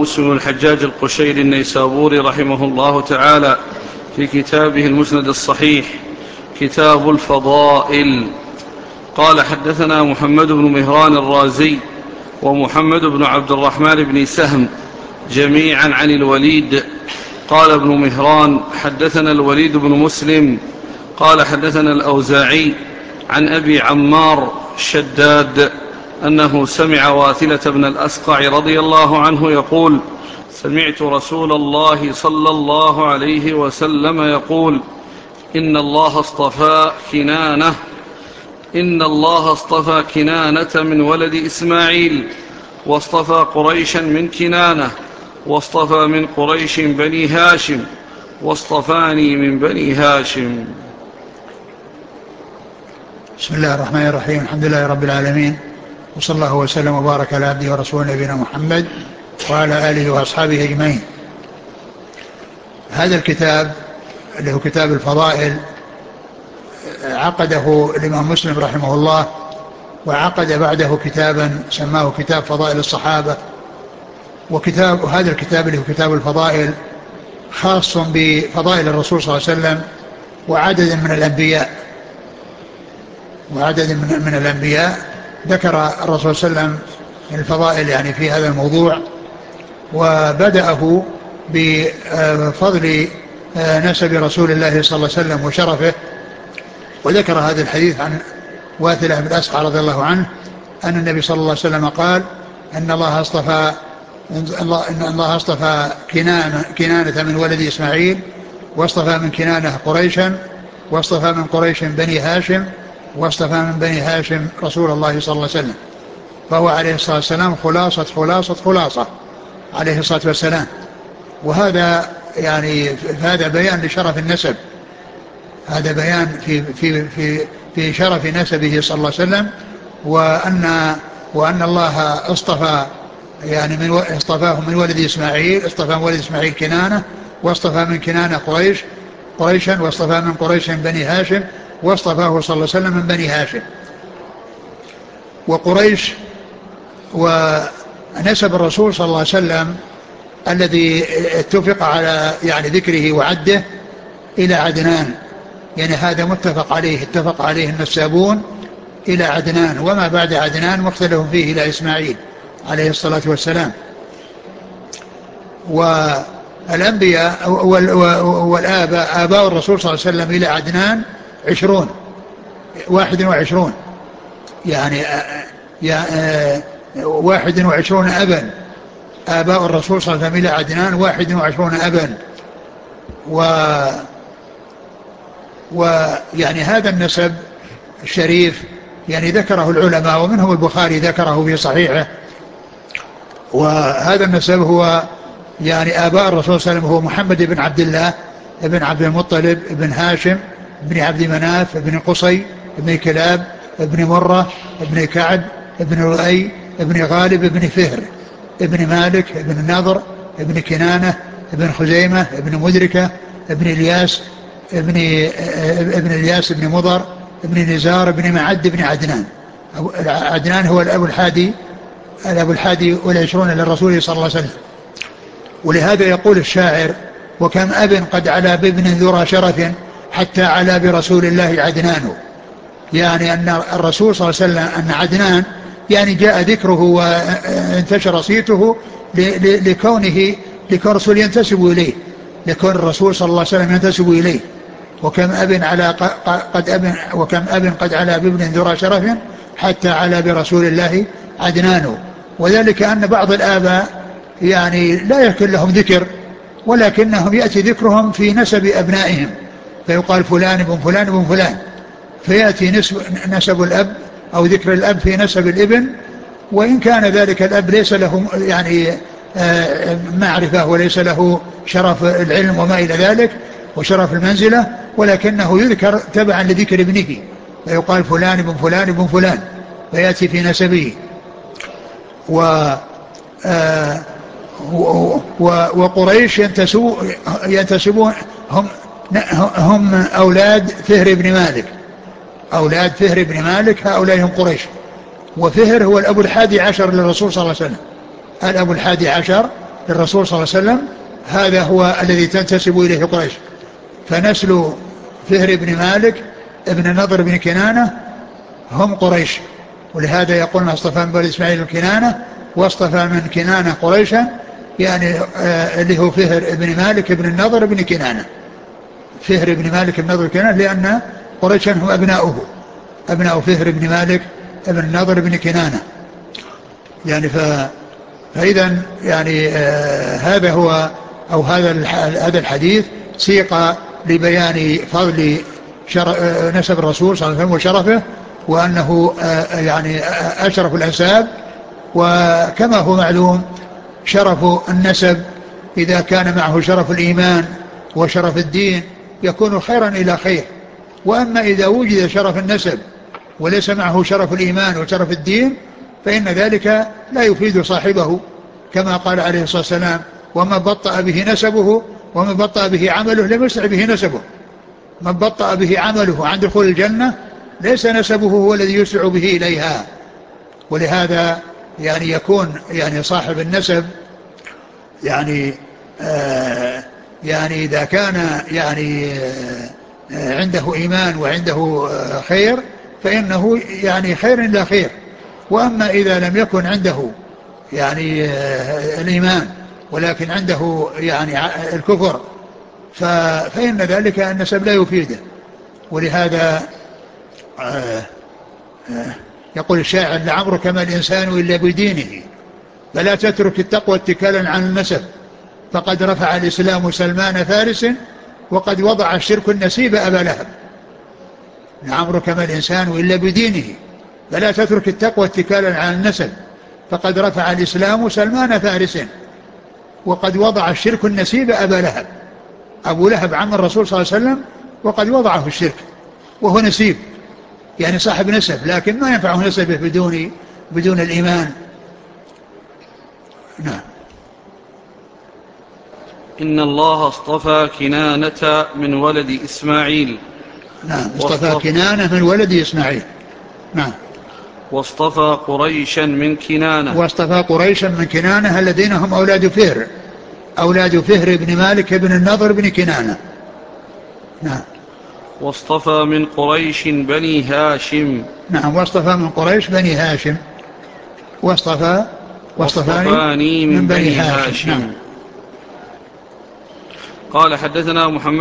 مسلم الحجاج القشيري النيسابوري رحمه الله تعالى في كتابه المسند الصحيح كتاب الفضائل. قال حدثنا محمد بن مهران الرازي ومحمد بن عبد الرحمن بن سهم جميعا عن الوليد. قال ابن مهران حدثنا الوليد بن مسلم قال حدثنا الأوزاعي عن أبي عمار شداد أنه سمع واثلة بن الأسقع رضي الله عنه يقول: سمعت رسول الله صلى الله عليه وسلم يقول: إن الله اصطفى كنانة من ولد إسماعيل، واصطفى قريشا من كنانة، واصطفى من قريش بني هاشم، واصطفاني من بني هاشم. بسم الله الرحمن الرحيم. الحمد لله رب العالمين، وصلى الله وسلم وبارك على عبده ورسوله نبينا محمد وعلى آله وأصحابه أجمعين. هذا الكتاب اللي هو كتاب الفضائل عقده الإمام مسلم رحمه الله، وعقد بعده كتابا سماه كتاب فضائل الصحابة. وهذا الكتاب اللي هو كتاب الفضائل خاص بفضائل الرسول صلى الله عليه وسلم وعدد من الأنبياء ذكر الرسول صلى الله عليه وسلم الفضائل يعني في هذا الموضوع، وبدأه بفضل نسب رسول الله صلى الله عليه وسلم وشرفه، وذكر هذا الحديث عن واثلة بن الأسقع رضي الله عنه أن النبي صلى الله عليه وسلم قال: أن الله اصطفى كنانة من ولد إسماعيل، واصطفى من كنانة قريشا، واصطفى من قريش بني هاشم، واصطفى من بني هاشم رسول الله صلى الله عليه وسلم. فهو عليه الصلاة والسلام خلاصة عليه الصلاة والسلام. وهذا يعني هذا بيان لشرف النسب، هذا بيان في شرف نسبه صلى الله عليه وسلم، وأن الله اصطفى يعني اصطفاه من ولد إسماعيل، اصطفى من ولد إسماعيل كنانة، واصطفى من كنانة قريشا، واصطفى من قريش بني هاشم، واصطفاه صلى الله عليه وسلم من بني هاشم. وقريش ونسب الرسول صلى الله عليه وسلم الذي اتفق على يعني ذكره وعده إلى عدنان، يعني هذا متفق عليه، اتفق عليه النسابون إلى عدنان، وما بعد عدنان مختلف فيه إلى إسماعيل عليه الصلاة والسلام. والأنبياء والآباء آباء الرسول صلى الله عليه وسلم إلى عدنان 21، يعني 21 أبا. آباء الرسول صلى الله عليه وسلم إلى عدنان 21 أبا. ويعني هذا النسب الشريف يعني ذكره العلماء، ومنهم البخاري ذكره في صحيحه. وهذا النسب هو يعني آباء الرسول صلى الله عليه وسلم هو محمد بن عبد الله بن عبد المطلب بن هاشم بن عبد مناف بن قصي بن كلاب بن مرة بن كعب بن لؤي بن غالب بن فهر بن مالك بن نضر بن كنانة بن خزيمة بن مدركة بن الياس بن مضر بن نزار بن معد بن عدنان. عدنان هو الأب الحادي والعشرون للرسول صلى الله عليه وسلم. ولهذا يقول الشاعر: وكم أب قد علا بابن ذرى شرف حتى علا برسول الله عدنان. يعني أن الرسول صلى الله عليه وسلم أن عدنان يعني جاء ذكره وانتشر صيته لكون الرسول ينتسب إليه، لكون الرسول صلى الله عليه وسلم ينتسب إليه. وكم أب قد علا بابن ذرى شرف حتى علا برسول الله عدنان. وذلك أن بعض الآباء يعني لا يكن لهم ذكر، ولكنهم يأتي ذكرهم في نسب أبنائهم، فيقال فلان ابن فلان ابن فلان، فيأتي نسب الأب أو ذكر الأب في نسب الابن، وإن كان ذلك الأب ليس له يعني معرفة وليس له شرف العلم وما إلى ذلك وشرف المنزلة، ولكنه يذكر تبعا لذكر ابنه، فيقال فلان ابن فلان ابن فلان، فيأتي في نسبه. وقريش ينتسبون هم أولاد فهر بن مالك، هؤلاء هم قريش. وفهر هو الأب 11 للرسول صلى الله عليه وسلم، الأب 11 للرسول صلى الله عليه وسلم هذا هو الذي تنتسب إليه قريش. فنسل فهر بن مالك ابن النضر بن كنانة هم قريش، ولهذا يقولون اصطفى من بني إسماعيل الكنانة واصطفى من كنانة قريشا، يعني اللي هو فهر بن مالك ابن النضر بن كنانة، فهر بن مالك بن النضر بن كنانة، لأن قريشا هم أبناؤه، أبناء فهر بن مالك ابن النضر بن كنانة. يعني فإذا يعني هذا هو أو هذا الحديث سيق لبيان فضل نسب الرسول صلى الله عليه وسلم وشرفه، وأنه يعني أشرف الأنساب. وكما هو معلوم شرف النسب إذا كان معه شرف الإيمان وشرف الدين يكون خيرا إلى خير، وأما إذا وجد شرف النسب وليس معه شرف الإيمان وشرف الدين فإن ذلك لا يفيد صاحبه، كما قال عليه الصلاة والسلام: وما بطأ به نسبه وما بطأ به عمله لم يسرع به نسبه. من بطأ به عمله عن دخول الجنة ليس نسبه هو الذي يسرع به إليها. ولهذا يعني يكون يعني صاحب النسب يعني يعني إذا كان يعني عنده إيمان وعنده خير فإنه يعني خير إلا خير. وأما إذا لم يكن عنده يعني الإيمان ولكن عنده يعني الكفر فإن ذلك النسب لا يفيده. ولهذا يقول الشاعر: لعمرك ما الإنسان إلا بدينه، فلا تترك التقوى اتكالا عن النسب، فقد رفع الإسلام سلمان فارس وقد وضع الشرك النسيب أبا لهب. لعمرك ما الإنسان إلا بدينه، فلا تترك التقوى اتكالا عن النسب، فقد رفع الإسلام سلمان فارس وقد وضع الشرك النسيب أبا لهب. أبو لهب عم الرسول صلى الله عليه وسلم وقد وضعه الشرك وهو نسيب، يعني صاحب نسب، لكن ما ينفعه نسبه بدون الإيمان. نعم. إن الله اصطفى كنانة من ولد إسماعيل. نعم، اصطفى كنانة من ولد إسماعيل. نعم. واصطفى قريشا من كنانة. واصطفى قريشا من كنانة الذين هم أولاد فهر، أولاد فهر بن مالك بن النضر بن كنانة. نعم. واصطفى من قريش بني هاشم. نعم، واصطفى من قريش بني هاشم. واصطفاني من من بني بني هاشم. نعم. هاشم. قال: حدثنا محمد